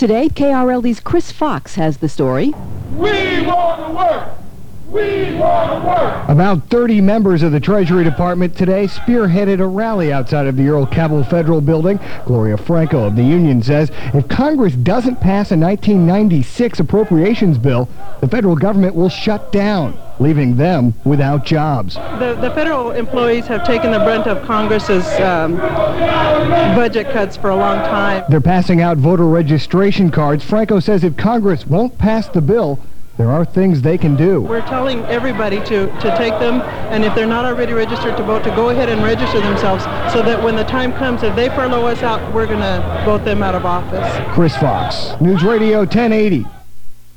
Today, KRLD's Chris Fox has the story. We want to work! We want to work! About 30 members of the Treasury Department today spearheaded a rally outside of the Earl Cabell Federal Building. Gloria Franco of the union says if Congress doesn't pass a 1996 appropriations bill, the federal government will shut down, leaving them without jobs. The federal employees have taken the brunt of Congress's budget cuts for a long time. They're passing out voter registration cards. Franco says if Congress won't pass the bill, there are things they can do. We're telling everybody to take them, and if they're not already registered to vote, to go ahead and register themselves so that when the time comes, if they furlough us out, we're going to vote them out of office. Chris Fox, News Radio 1080.